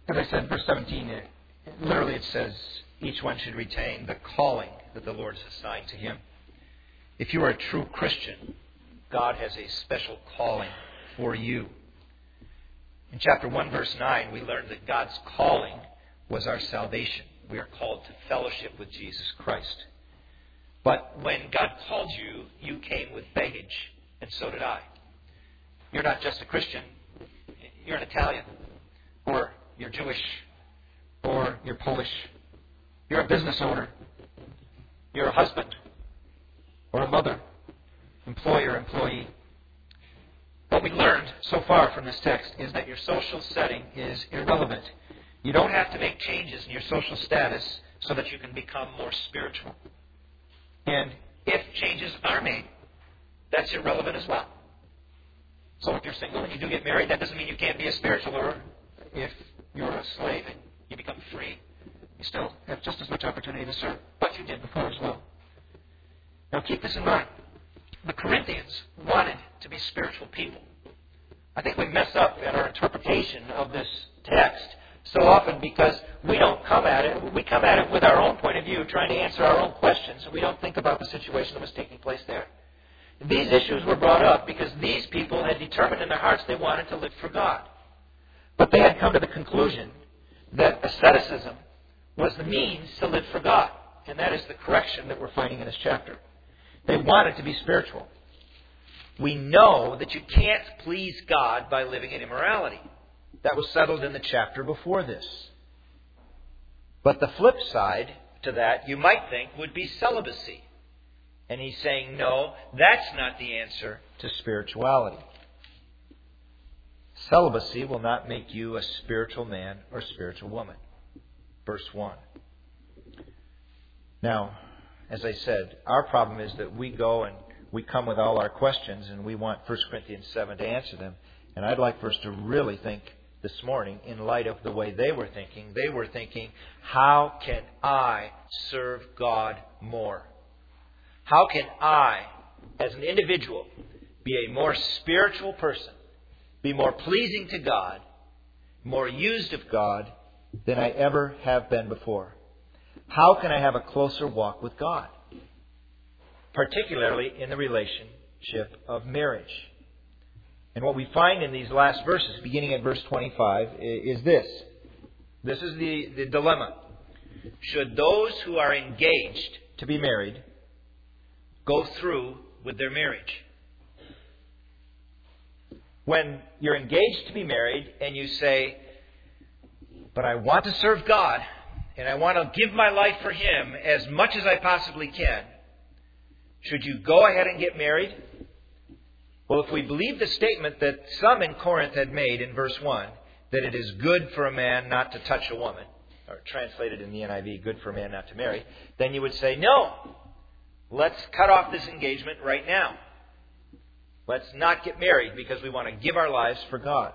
As I said, verse 17, literally it says, each one should retain the calling that the Lord has assigned to him. If you are a true Christian, God has a special calling for you. In chapter 1, verse 9, we learned that God's calling was our salvation. We are called to fellowship with Jesus Christ. But when God called you, you came with baggage, and so did I. You're not just a Christian. You're an Italian, or you're Jewish, or you're Polish. You're a business owner. You're a husband, or a mother, employer, employee. What we learned so far from this text is that your social setting is irrelevant. You don't have to make changes in your social status so that you can become more spiritual. And if changes are made, that's irrelevant as well. So if you're single and you do get married, that doesn't mean you can't be a spiritual. Or if you're a slave and you become free, you still have just as much opportunity to serve, but you did before as well. Now keep this in mind. The Corinthians wanted to be spiritual people. I think we mess up in our interpretation of this text so often because we don't come at it. We come at it with our own point of view, trying to answer our own questions, and we don't think about the situation that was taking place there. These issues were brought up because these people had determined in their hearts they wanted to live for God. But they had come to the conclusion that asceticism was the means to live for God. And that is the correction that we're finding in this chapter. They wanted to be spiritual. We know that you can't please God by living in immorality. That was settled in the chapter before this. But the flip side to that, you might think, would be celibacy. And he's saying, no, that's not the answer to spirituality. Celibacy will not make you a spiritual man or spiritual woman. Verse 1. Now, as I said, our problem is that we go and we come with all our questions and we want 1 Corinthians 7 to answer them. And I'd like for us to really think this morning in light of the way they were thinking. They were thinking, how can I serve God more? How can I, as an individual, be a more spiritual person, be more pleasing to God, more used of God than I ever have been before? How can I have a closer walk with God? Particularly in the relationship of marriage. And what we find in these last verses, beginning at verse 25, is this. This is the dilemma. Should those who are engaged to be married go through with their marriage? When you're engaged to be married and you say, but I want to serve God and I want to give my life for Him as much as I possibly can, should you go ahead and get married? Well, if we believe the statement that some in Corinth had made in verse 1, that it is good for a man not to touch a woman, or translated in the NIV, good for a man not to marry, then you would say, no, let's cut off this engagement right now. Let's not get married because we want to give our lives for God.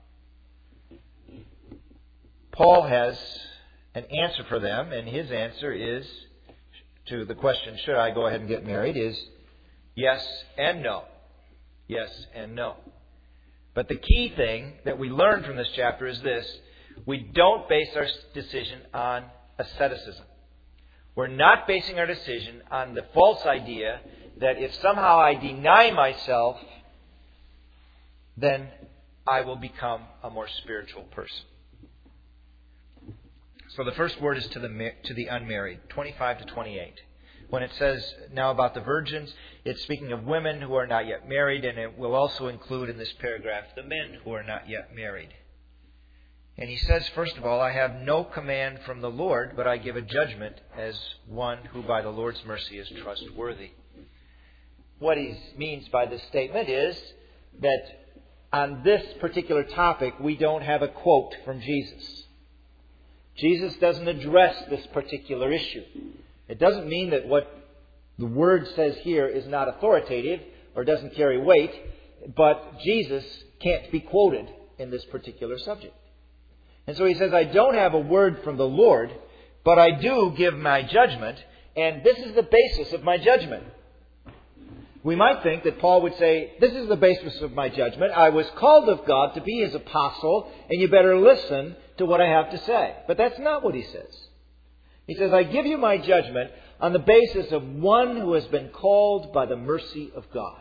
Paul has an answer for them, and his answer is to the question, should I go ahead and get married, is yes and no. Yes and no. But the key thing that we learn from this chapter is this. We don't base our decision on asceticism. We're not basing our decision on the false idea that if somehow I deny myself, then I will become a more spiritual person. So the first word is to the unmarried, 25 to 28. When it says now about the virgins, it's speaking of women who are not yet married, and it will also include in this paragraph the men who are not yet married. And he says, first of all, I have no command from the Lord, but I give a judgment as one who by the Lord's mercy is trustworthy. What he means by this statement is that on this particular topic, we don't have a quote from Jesus. Jesus doesn't address this particular issue. It doesn't mean that what the Word says here is not authoritative or doesn't carry weight, but Jesus can't be quoted in this particular subject. And so he says, I don't have a word from the Lord, but I do give my judgment, and this is the basis of my judgment. We might think that Paul would say, this is the basis of my judgment. I was called of God to be His apostle, and you better listen to what I have to say. But that's not what he says. He says, I give you my judgment on the basis of one who has been called by the mercy of God.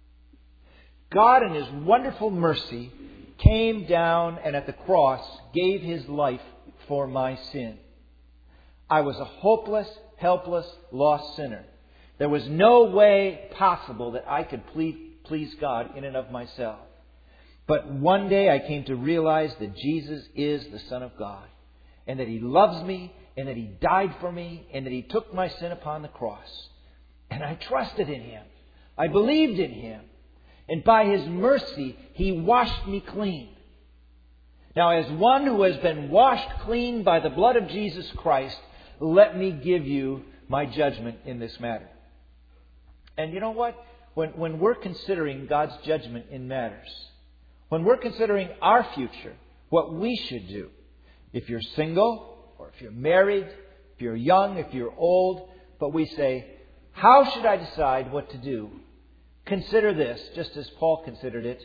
God in His wonderful mercy came down and at the cross gave His life for my sin. I was a hopeless, helpless, lost sinner. There was no way possible that I could please God in and of myself. But one day I came to realize that Jesus is the Son of God, and that He loves me, and that He died for me, and that He took my sin upon the cross. And I trusted in Him. I believed in Him. And by His mercy, He washed me clean. Now, as one who has been washed clean by the blood of Jesus Christ, let me give you my judgment in this matter. And you know what? When we're considering God's judgment in matters, when we're considering our future, what we should do, if you're single, or if you're married, if you're young, if you're old, but we say, how should I decide what to do? Consider this, just as Paul considered it.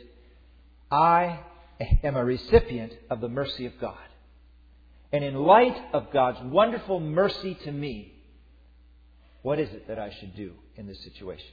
I am a recipient of the mercy of God. And in light of God's wonderful mercy to me, what is it that I should do in this situation?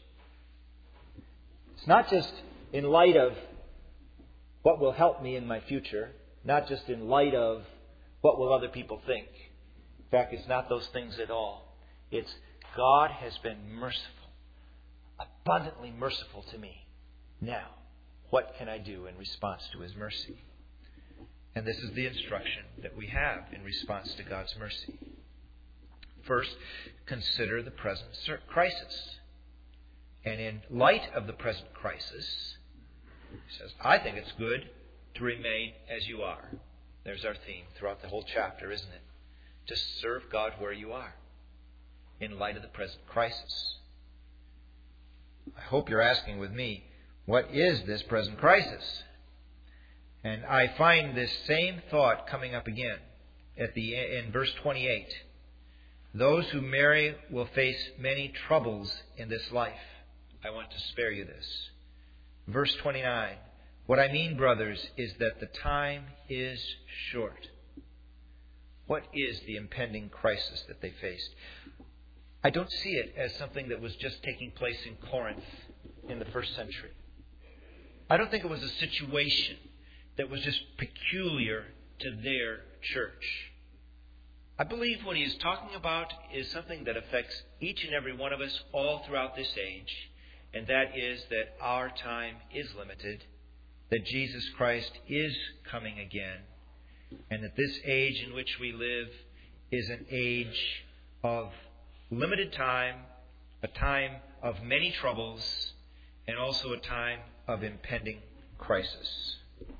It's not just in light of what will help me in my future, not just in light of what will other people think. In fact, it's not those things at all. It's God has been merciful, abundantly merciful to me. Now, what can I do in response to His mercy? And this is the instruction that we have in response to God's mercy. First, consider the present crisis. And in light of the present crisis, he says, I think it's good to remain as you are. There's our theme throughout the whole chapter, isn't it? Just serve God where you are in light of the present crisis. I hope you're asking with me, what is this present crisis? And I find this same thought coming up again in verse 28. Those who marry will face many troubles in this life. I want to spare you this. Verse 29. What I mean, brothers, is that the time is short. What is the impending crisis that they faced? I don't see it as something that was just taking place in Corinth in the first century. I don't think it was a situation that was just peculiar to their church. I believe what he is talking about is something that affects each and every one of us all throughout this age, and that is that our time is limited, that Jesus Christ is coming again, and that this age in which we live is an age of limited time, a time of many troubles, and also a time of impending crisis.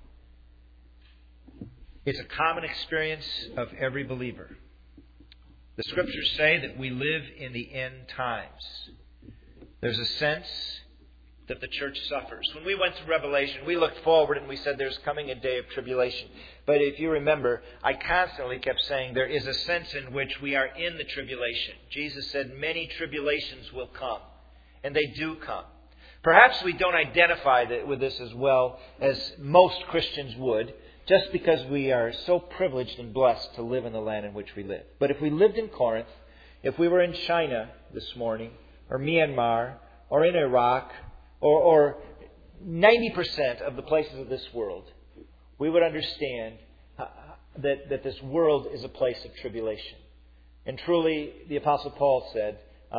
It's a common experience of every believer. The Scriptures say that we live in the end times. There's a sense that the church suffers. When we went through Revelation, we looked forward and we said there's coming a day of tribulation. But if you remember, I constantly kept saying there is a sense in which we are in the tribulation. Jesus said many tribulations will come, and they do come. Perhaps we don't identify with this as well as most Christians would, just because we are so privileged and blessed to live in the land in which we live. But if we lived in Corinth, if we were in China this morning, or Myanmar, or in Iraq, or 90% of the places of this world, we would understand that this world is a place of tribulation. And truly, the Apostle Paul said,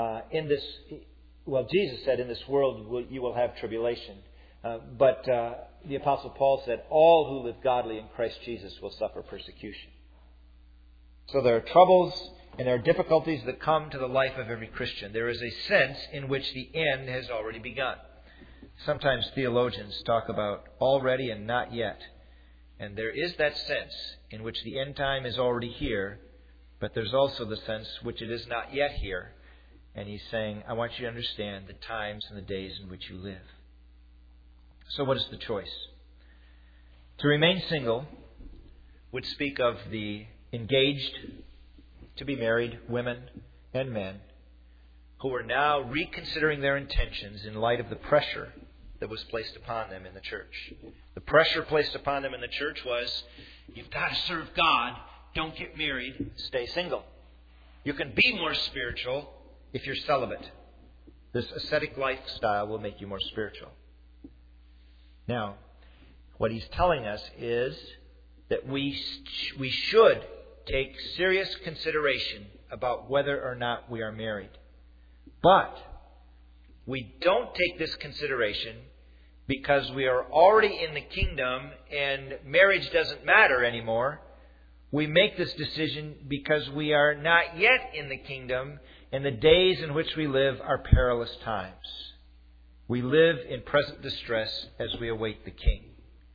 Jesus said, in this world you will have tribulation. But the Apostle Paul said, all who live godly in Christ Jesus will suffer persecution. So there are troubles and there are difficulties that come to the life of every Christian. There is a sense in which the end has already begun. Sometimes theologians talk about already and not yet. And there is that sense in which the end time is already here, but there's also the sense which it is not yet here. And he's saying, I want you to understand the times and the days in which you live. So what is the choice? To remain single would speak of the engaged, to be married women and men who are now reconsidering their intentions in light of the pressure that was placed upon them in the church. The pressure placed upon them in the church was, You've got to serve God. Don't get married. Stay single. You can be more spiritual if you're celibate. This ascetic lifestyle will make you more spiritual. Now, what he's telling us is that we should take serious consideration about whether or not we are married. But we don't take this consideration because we are already in the kingdom and marriage doesn't matter anymore. We make this decision because we are not yet in the kingdom, and the days in which we live are perilous times. We live in present distress as we await the King.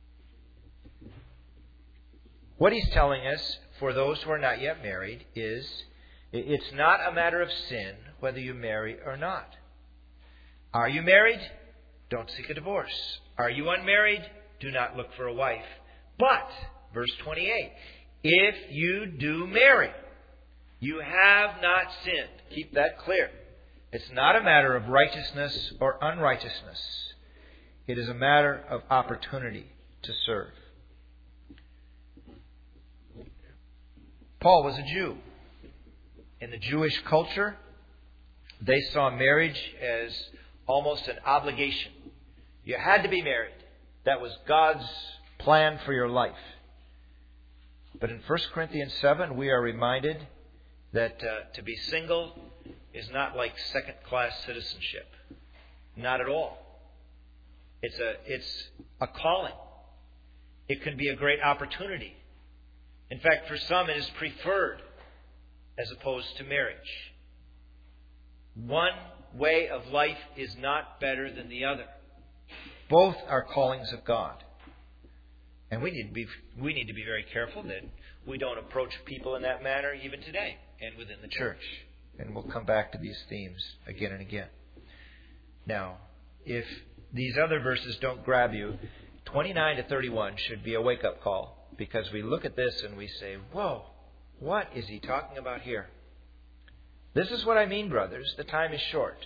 What he's telling us for those who are not yet married is it's not a matter of sin whether you marry or not. Are you married? Don't seek a divorce. Are you unmarried? Do not look for a wife. But, verse 28, if you do marry, you have not sinned. Keep that clear. It's not a matter of righteousness or unrighteousness. It is a matter of opportunity to serve. Paul was a Jew. In the Jewish culture, they saw marriage as almost an obligation. You had to be married. That was God's plan for your life. But in 1 Corinthians 7, we are reminded that to be single is not like second-class citizenship. Not at all. It's a calling. It can be a great opportunity. In fact, for some, it is preferred as opposed to marriage. One way of life is not better than the other. Both are callings of God. And we need to be very careful that we don't approach people in that manner even today and within the church. And we'll come back to these themes again and again. Now, if these other verses don't grab you, 29 to 31 should be a wake-up call. Because we look at this and we say, whoa, what is he talking about here? This is what I mean, brothers. The time is short.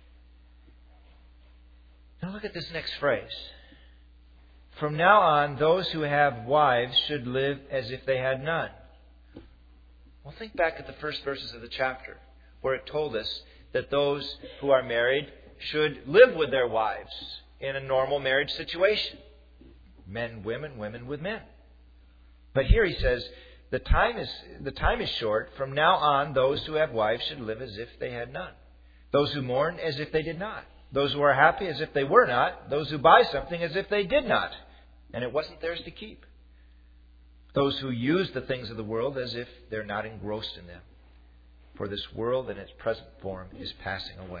Now look at this next phrase. From now on, those who have wives should live as if they had none. Well, think back at the first verses of the chapter, where it told us that those who are married should live with their wives in a normal marriage situation. Men, women, women with men. But here he says, the time is short. From now on, those who have wives should live as if they had none. Those who mourn as if they did not. Those who are happy as if they were not. Those who buy something as if they did not, and it wasn't theirs to keep. Those who use the things of the world as if they're not engrossed in them. For this world in its present form is passing away.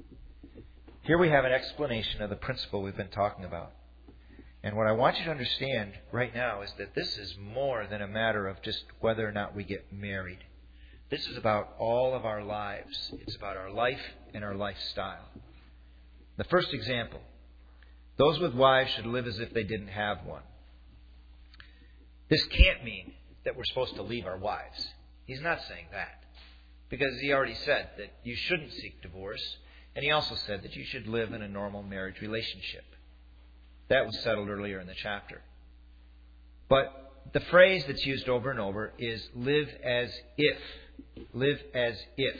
Here we have an explanation of the principle we've been talking about. And what I want you to understand right now is that this is more than a matter of just whether or not we get married. This is about all of our lives. It's about our life and our lifestyle. The first example, those with wives should live as if they didn't have one. This can't mean that we're supposed to leave our wives. He's not saying that. Because he already said that you shouldn't seek divorce. And he also said that you should live in a normal marriage relationship. That was settled earlier in the chapter. But the phrase that's used over and over is live as if. Live as if.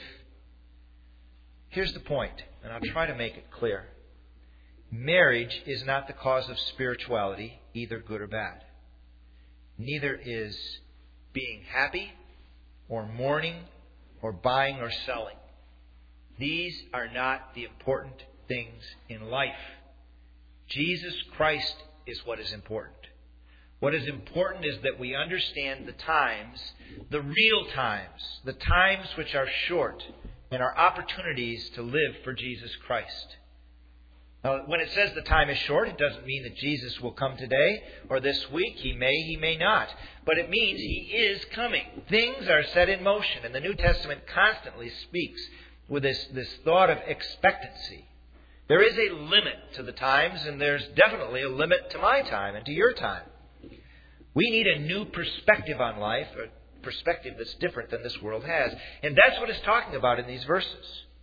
Here's the point, and I'll try to make it clear. Marriage is not the cause of spirituality, either good or bad. Neither is being happy or mourning or buying or selling. These are not the important things in life. Jesus Christ is what is important. What is important is that we understand the times, the real times, the times which are short, and our opportunities to live for Jesus Christ. Now, when it says the time is short, it doesn't mean that Jesus will come today or this week. He may not. But it means He is coming. Things are set in motion, and the New Testament constantly speaks with this thought of expectancy. There is a limit to the times, and there's definitely a limit to my time and to your time. We need a new perspective on life, a perspective that's different than this world has. And that's what it's talking about in these verses.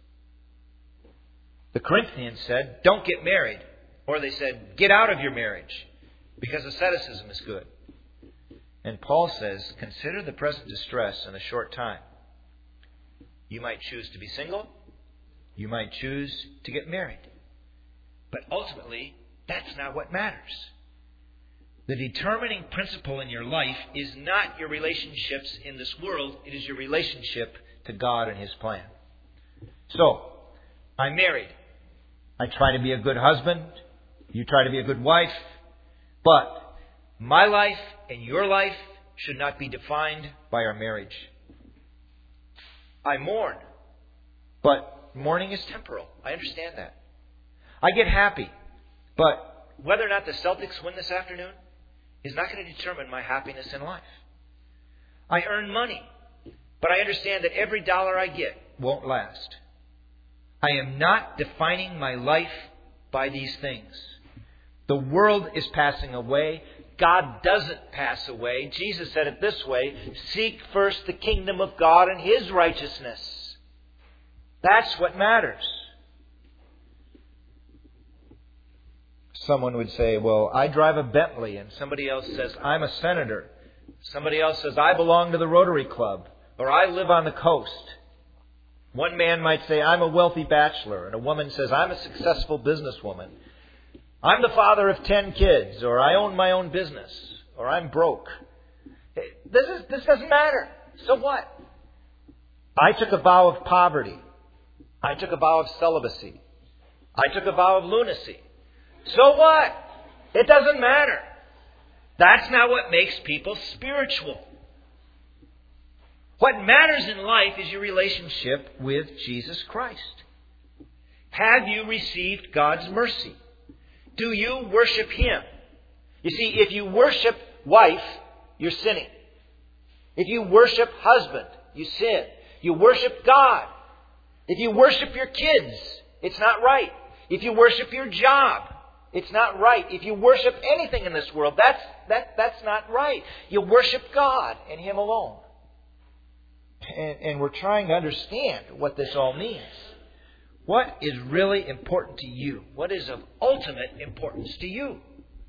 The Corinthians said, don't get married. Or they said, get out of your marriage, because asceticism is good. And Paul says, consider the present distress in a short time. You might choose to be single. You might choose to get married. But ultimately, that's not what matters. The determining principle in your life is not your relationships in this world. It is your relationship to God and His plan. So, I'm married. I try to be a good husband. You try to be a good wife. But my life and your life should not be defined by our marriage. I mourn. But mourning is temporal. I understand that. I get happy. But whether or not the Celtics win this afternoon is not going to determine my happiness in life. I earn money. But I understand that every dollar I get won't last. I am not defining my life by these things. The world is passing away. God doesn't pass away. Jesus said it this way, seek first the kingdom of God and His righteousness. That's what matters. Someone would say, well, I drive a Bentley, and somebody else says, I'm a senator. Somebody else says, I belong to the Rotary Club, or I live on the coast. One man might say, I'm a wealthy bachelor, and a woman says, I'm a successful businesswoman. I'm the father of 10 kids, or I own my own business, or I'm broke. This doesn't matter. So what? I took a vow of poverty. I took a vow of celibacy. I took a vow of lunacy. So what? It doesn't matter. That's not what makes people spiritual. What matters in life is your relationship with Jesus Christ. Have you received God's mercy? Do you worship Him? You see, if you worship wife, you're sinning. If you worship husband, you sin. You worship God. If you worship your kids, it's not right. If you worship your job, it's not right. If you worship anything in this world, that's not right. You worship God and Him alone. And we're trying to understand what this all means. What is really important to you? What is of ultimate importance to you?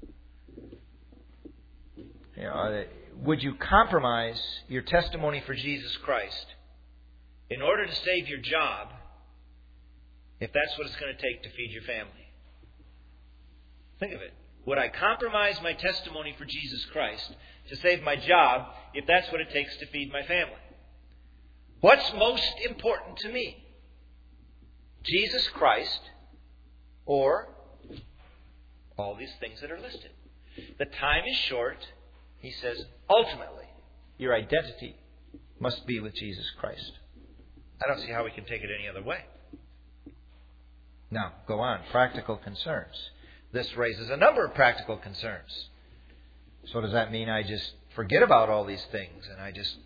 Would you compromise your testimony for Jesus Christ in order to save your job if that's what it's going to take to feed your family? Think of it. Would I compromise my testimony for Jesus Christ to save my job if that's what it takes to feed my family? What's most important to me? Jesus Christ or all these things that are listed? The time is short. He says, ultimately, your identity must be with Jesus Christ. I don't see how we can take it any other way. Now, go on. Practical concerns. This raises a number of practical concerns. So does that mean I just forget about all these things and I just,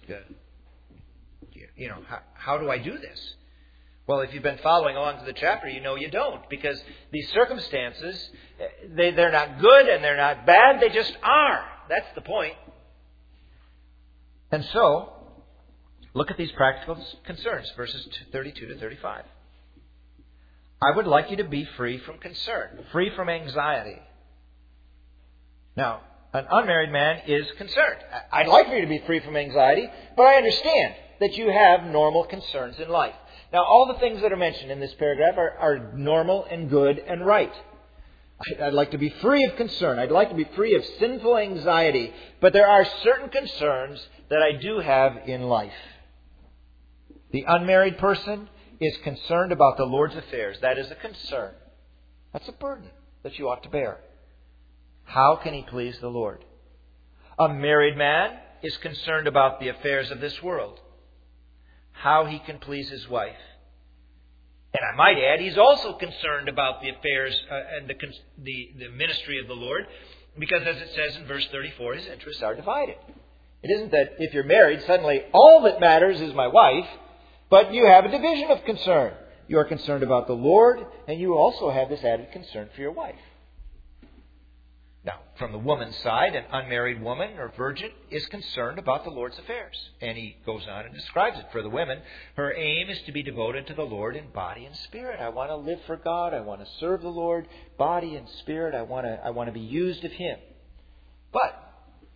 how do I do this? Well, if you've been following along to the chapter, you know you don't. Because these circumstances, they're not good and they're not bad. They just are. That's the point. And so, look at these practical concerns, verses 32 to 35. I would like you to be free from concern, free from anxiety. Now, an unmarried man is concerned. I'd like for you to be free from anxiety, but I understand that you have normal concerns in life. Now, all the things that are mentioned in this paragraph are normal and good and right. I'd like to be free of concern. I'd like to be free of sinful anxiety. But there are certain concerns that I do have in life. The unmarried person is concerned about the Lord's affairs. That is a concern. That's a burden that you ought to bear. How can he please the Lord? A married man is concerned about the affairs of this world. How he can please his wife. And I might add, he's also concerned about the affairs and the ministry of the Lord, because as it says in verse 34, his interests are divided. It isn't that if you're married, suddenly all that matters is my wife, but you have a division of concern. You are concerned about the Lord, and you also have this added concern for your wife. Now, from the woman's side, an unmarried woman or virgin is concerned about the Lord's affairs. And he goes on and describes it for the women. Her aim is to be devoted to the Lord in body and spirit. I want to live for God. I want to serve the Lord, body and spirit. I want to be used of Him. But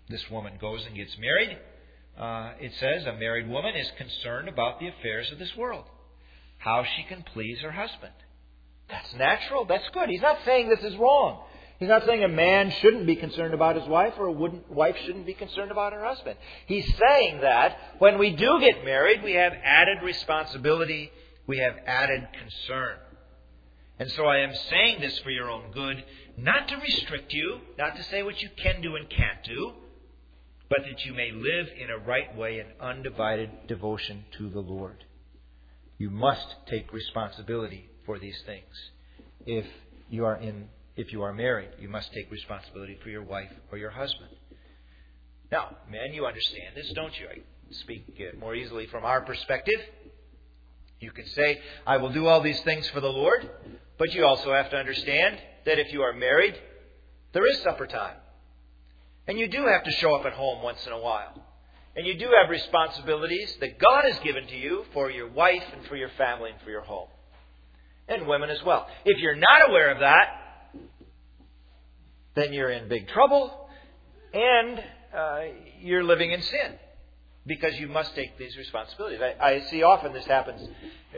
this woman goes and gets married, it says a married woman is concerned about the affairs of this world, how she can please her husband. That's natural. That's good. He's not saying this is wrong. He's not saying a man shouldn't be concerned about his wife or a wife shouldn't be concerned about her husband. He's saying that when we do get married, we have added responsibility, we have added concern. And so I am saying this for your own good, not to restrict you, not to say what you can do and can't do, but that you may live in a right way in undivided devotion to the Lord. You must take responsibility for these things. If you are married, you must take responsibility for your wife or your husband. Now, men, you understand this, don't you? I speak more easily from our perspective. You can say, I will do all these things for the Lord, but you also have to understand that if you are married, there is supper time. And you do have to show up at home once in a while. And you do have responsibilities that God has given to you for your wife and for your family and for your home. And women as well. If you're not aware of that, then you're in big trouble and you're living in sin. Because you must take these responsibilities. I see often this happens.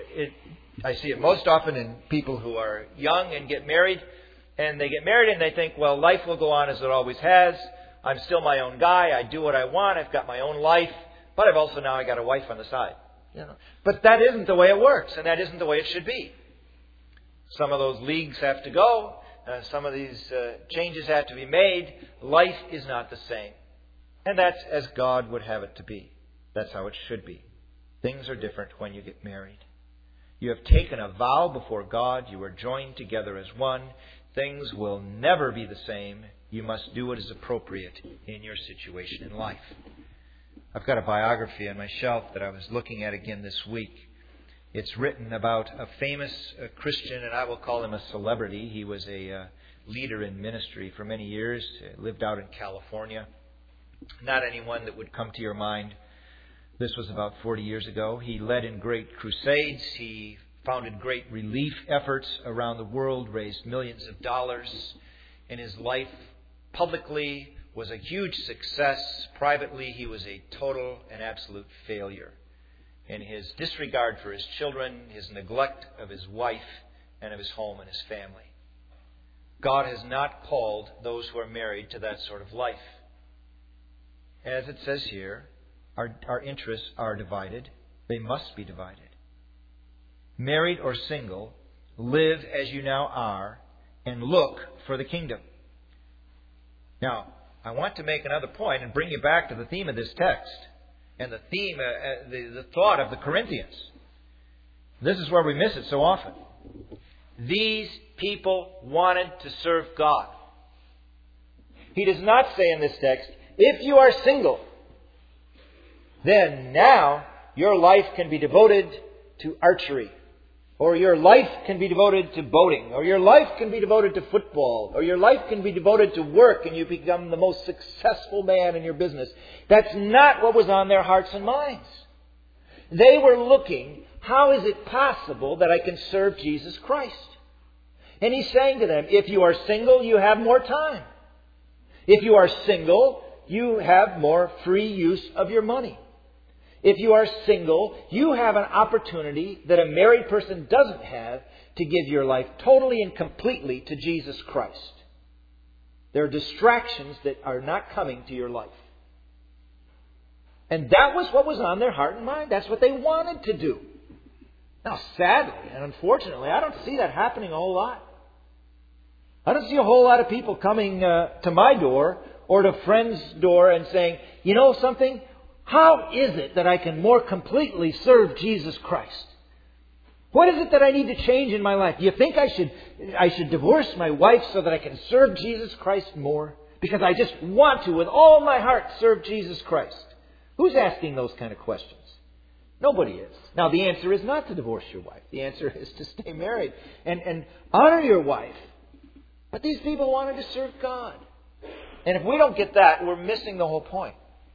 I see it most often in people who are young and get married. And they get married and they think, well, life will go on as it always has. I'm still my own guy. I do what I want. I've got my own life. But I've also now got a wife on the side. But that isn't the way it works. And that isn't the way it should be. Some of those leagues have to go. Some of these changes have to be made. Life is not the same. And that's as God would have it to be. That's how it should be. Things are different when you get married. You have taken a vow before God. You are joined together as one. Things will never be the same. You must do what is appropriate in your situation in life. I've got a biography on my shelf that I was looking at again this week. It's written about a famous Christian, and I will call him a celebrity. He was a leader in ministry for many years, lived out in California. Not anyone that would come to your mind. This was about 40 years ago. He led in great crusades. He founded great relief efforts around the world, raised millions of dollars. And his life publicly was a huge success. Privately, he was a total and absolute failure. In his disregard for his children, his neglect of his wife and of his home and his family. God has not called those who are married to that sort of life. As it says here, our interests are divided. They must be divided. Married or single, live as you now are and look for the kingdom. Now, I want to make another point and bring you back to the theme of this text and the theme, the thought of the Corinthians. This is where we miss it so often. These people wanted to serve God. He does not say in this text, if you are single, then now your life can be devoted to archery. Or your life can be devoted to boating. Or your life can be devoted to football. Or your life can be devoted to work and you become the most successful man in your business. That's not what was on their hearts and minds. They were looking, how is it possible that I can serve Jesus Christ? And He's saying to them, if you are single, you have more time. If you are single, you have more free use of your money. If you are single, you have an opportunity that a married person doesn't have to give your life totally and completely to Jesus Christ. There are distractions that are not coming to your life. And that was what was on their heart and mind. That's what they wanted to do. Now, sadly and unfortunately, I don't see that happening a whole lot. I don't see a whole lot of people coming to my door or to friends' door and saying, you know something? How is it that I can more completely serve Jesus Christ? What is it that I need to change in my life? Do you think I should divorce my wife so that I can serve Jesus Christ more? Because I just want to, with all my heart, serve Jesus Christ. Who's asking those kind of questions? Nobody is. Now, the answer is not to divorce your wife. The answer is to stay married and honor your wife. But these people wanted to serve God. And if we don't get that, we're missing the whole point.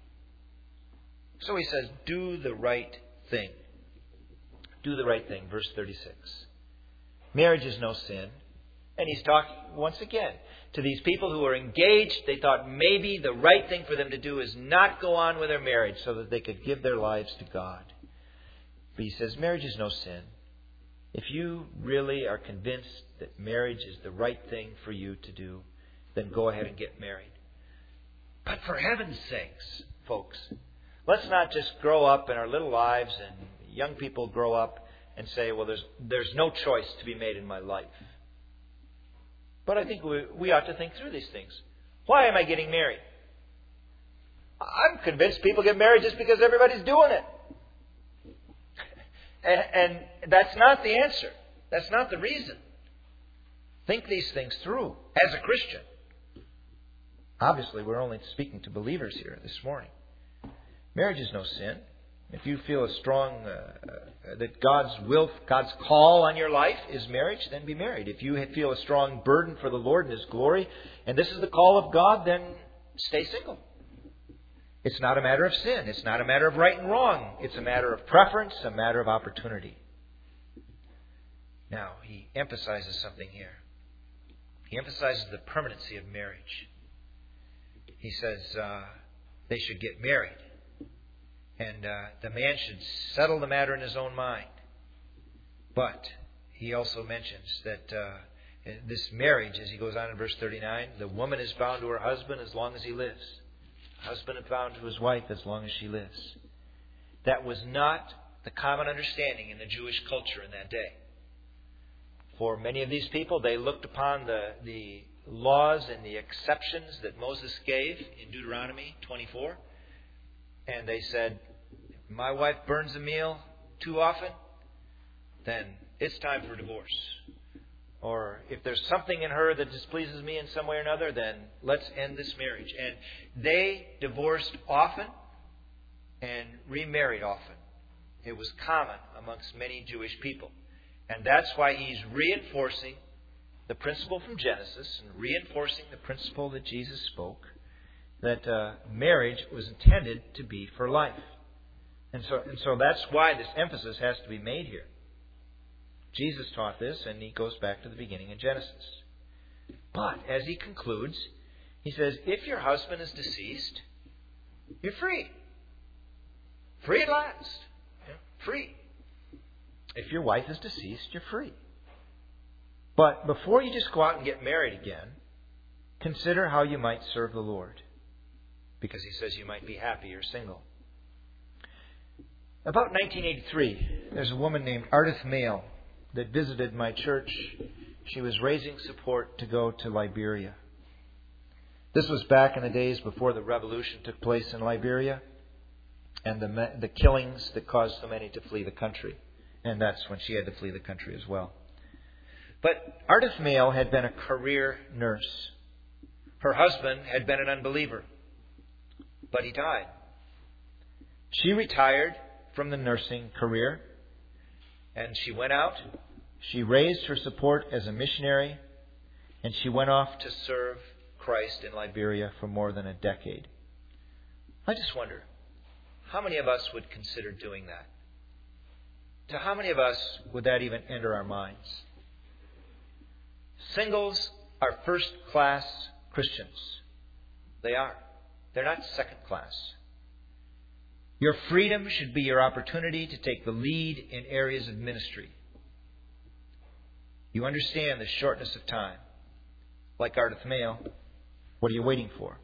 So he says, do the right thing. Do the right thing. Verse 36. Marriage is no sin. And he's talking, once again, to these people who are engaged. They thought maybe the right thing for them to do is not go on with their marriage so that they could give their lives to God. But he says marriage is no sin. If you really are convinced that marriage is the right thing for you to do, then go ahead and get married. But for heaven's sakes, folks, let's not just grow up in our little lives and young people grow up and say, well, there's no choice to be made in my life. But I think we ought to think through these things. Why am I getting married? I'm convinced people get married just because everybody's doing it. And that's not the answer. That's not the reason. Think these things through as a Christian. Obviously, we're only speaking to believers here this morning. Marriage is no sin. If you feel a strong, that God's call on your life is marriage, then be married. If you feel a strong burden for the Lord and His glory, and this is the call of God, then stay single. It's not a matter of sin. It's not a matter of right and wrong. It's a matter of preference, a matter of opportunity. Now, he emphasizes something here. He emphasizes the permanency of marriage. He says they should get married. And the man should settle the matter in his own mind. But he also mentions that this marriage, as he goes on in verse 39, the woman is bound to her husband as long as he lives. The husband is bound to his wife as long as she lives. That was not the common understanding in the Jewish culture in that day. For many of these people, they looked upon the laws and the exceptions that Moses gave in Deuteronomy 24. And they said, if my wife burns a meal too often, then it's time for divorce. Or if there's something in her that displeases me in some way or another, then let's end this marriage. And they divorced often and remarried often. It was common amongst many Jewish people. And that's why he's reinforcing the principle from Genesis and reinforcing the principle that Jesus spoke, that marriage was intended to be for life. And so that's why this emphasis has to be made here. Jesus taught this, and he goes back to the beginning in Genesis. But as he concludes, he says, if your husband is deceased, you're free. Free at last. Free. If your wife is deceased, you're free. But before you just go out and get married again, consider how you might serve the Lord. Because he says you might be happier single. About 1983, there's a woman named Ardith Mail that visited my church. She was raising support to go to Liberia. This was back in the days before the revolution took place in Liberia and the killings that caused so many to flee the country. And that's when she had to flee the country as well. But Ardith Mail had been a career nurse. Her husband had been an unbeliever, but he died. She retired from the nursing career, and she went out. She raised her support as a missionary, and she went off to serve Christ in Liberia for more than a decade. I just wonder, how many of us would consider doing that? To how many of us would that even enter our minds? Singles are first-class Christians. They are. They're not second-class. Your freedom should be your opportunity to take the lead in areas of ministry. You understand the shortness of time. Like Ardith Mail, what are you waiting for?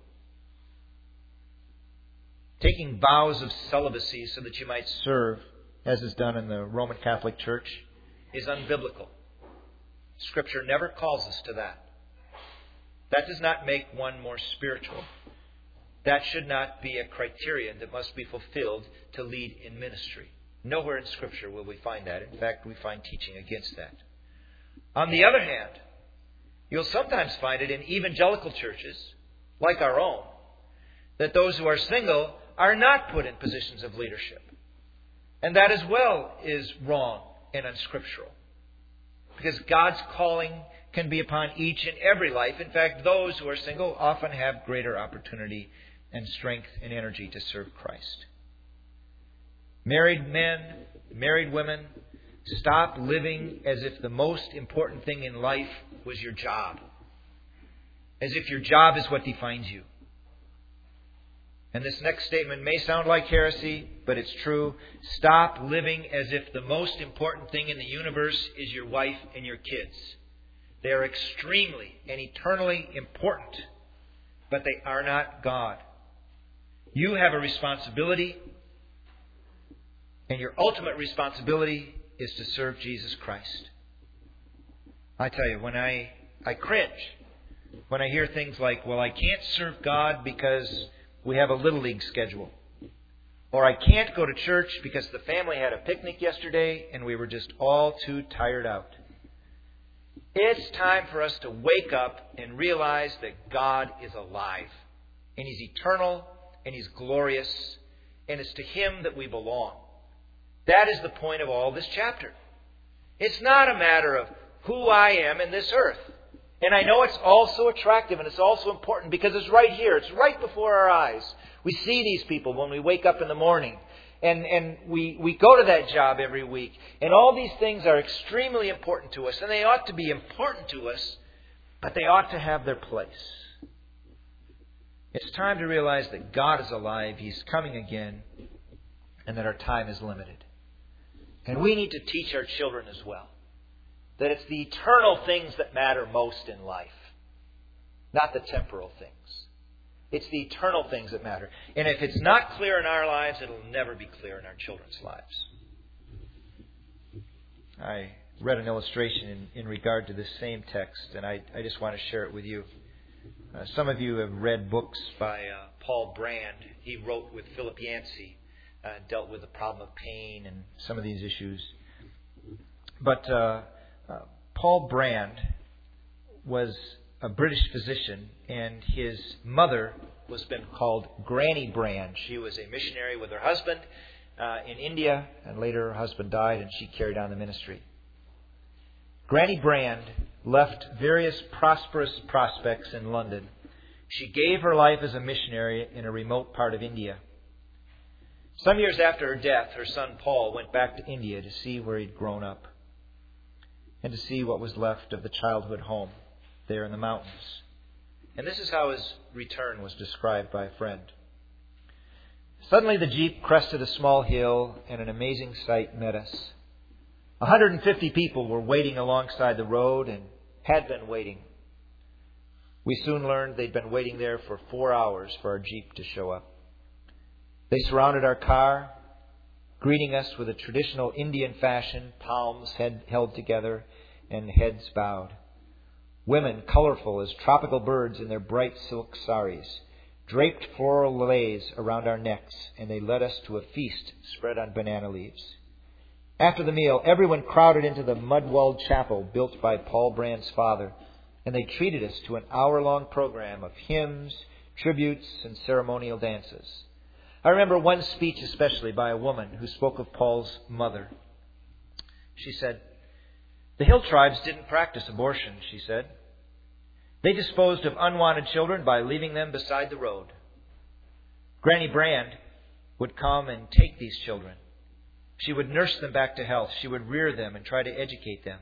Taking vows of celibacy so that you might serve, as is done in the Roman Catholic Church, is unbiblical. Scripture never calls us to that. That does not make one more spiritual. That should not be a criterion that must be fulfilled to lead in ministry. Nowhere in Scripture will we find that. In fact, we find teaching against that. On the other hand, you'll sometimes find it in evangelical churches, like our own, that those who are single are not put in positions of leadership. And that as well is wrong and unscriptural. Because God's calling can be upon each and every life. In fact, those who are single often have greater opportunity and strength and energy to serve Christ. Married men, married women, stop living as if the most important thing in life was your job. As if your job is what defines you. And this next statement may sound like heresy, but it's true. Stop living as if the most important thing in the universe is your wife and your kids. They are extremely and eternally important, but they are not God. You have a responsibility, and your ultimate responsibility is to serve Jesus Christ. I tell you, when I cringe when I hear things like, well, I can't serve God because we have a Little League schedule. Or I can't go to church because the family had a picnic yesterday and we were just all too tired out. It's time for us to wake up and realize that God is alive. And He's eternal and He's glorious. And it's to Him that we belong. That is the point of all this chapter. It's not a matter of who I am in this earth. And I know it's also attractive and it's also important because it's right here. It's right before our eyes. We see these people when we wake up in the morning. And we go to that job every week. And all these things are extremely important to us. And they ought to be important to us. But they ought to have their place. It's time to realize that God is alive. He's coming again. And that our time is limited. And we need to teach our children as well. That it's the eternal things that matter most in life. Not the temporal things. It's the eternal things that matter. And if it's not clear in our lives, it'll never be clear in our children's lives. I read an illustration in regard to this same text, and I just want to share it with you. Some of you have read books by Paul Brand. He wrote with Philip Yancey, dealt with the problem of pain and some of these issues. But Paul Brand was a British physician, and his mother was been called Granny Brand. She was a missionary with her husband in India, and later her husband died, and she carried on the ministry. Granny Brand left various prosperous prospects in London. She gave her life as a missionary in a remote part of India. Some years after her death, her son Paul went back to India to see where he'd grown up and to see what was left of the childhood home there in the mountains. And this is how his return was described by a friend. Suddenly the jeep crested a small hill and an amazing sight met us. 150 people were waiting alongside the road and had been waiting. We soon learned they'd been waiting there for 4 hours for our jeep to show up. They surrounded our car, greeting us with a traditional Indian fashion, palms held together and heads bowed. Women, colorful as tropical birds in their bright silk saris, draped floral leis around our necks, and they led us to a feast spread on banana leaves. After the meal, everyone crowded into the mud-walled chapel built by Paul Brand's father, and they treated us to an hour-long program of hymns, tributes, and ceremonial dances. I remember one speech especially by a woman who spoke of Paul's mother. She said, "The hill tribes didn't practice abortion," she said. "They disposed of unwanted children by leaving them beside the road. Granny Brand would come and take these children. She would nurse them back to health. She would rear them and try to educate them.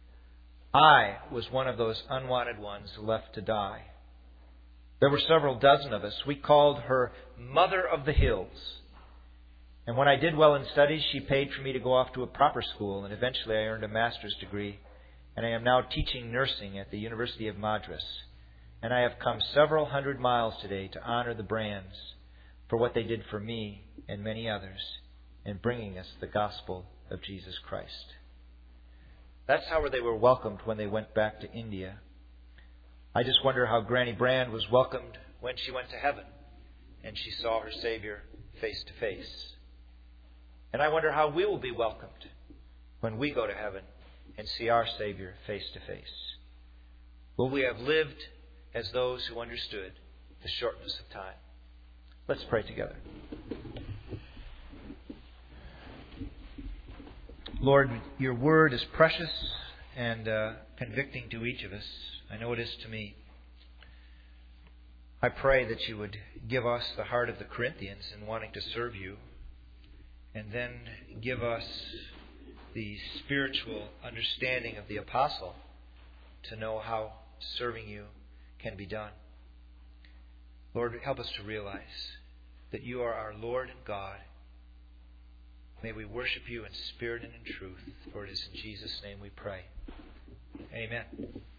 I was one of those unwanted ones left to die. There were several dozen of us. We called her Mother of the Hills. And when I did well in studies, she paid for me to go off to a proper school, and eventually I earned a master's degree. And I am now teaching nursing at the University of Madras. And I have come several hundred miles today to honor the Brands for what they did for me and many others in bringing us the gospel of Jesus Christ." That's how they were welcomed when they went back to India. I just wonder how Granny Brand was welcomed when she went to heaven and she saw her Savior face to face. And I wonder how we will be welcomed when we go to heaven and see our Savior face to face. Will we have lived as those who understood the shortness of time? Let's pray together. Lord, your word is precious and convicting to each of us. I know it is to me. I pray that you would give us the heart of the Corinthians in wanting to serve you, and then give us the spiritual understanding of the apostle to know how serving you can be done. Lord, help us to realize that you are our Lord and God. May we worship you in spirit and in truth, for it is in Jesus' name we pray. Amen.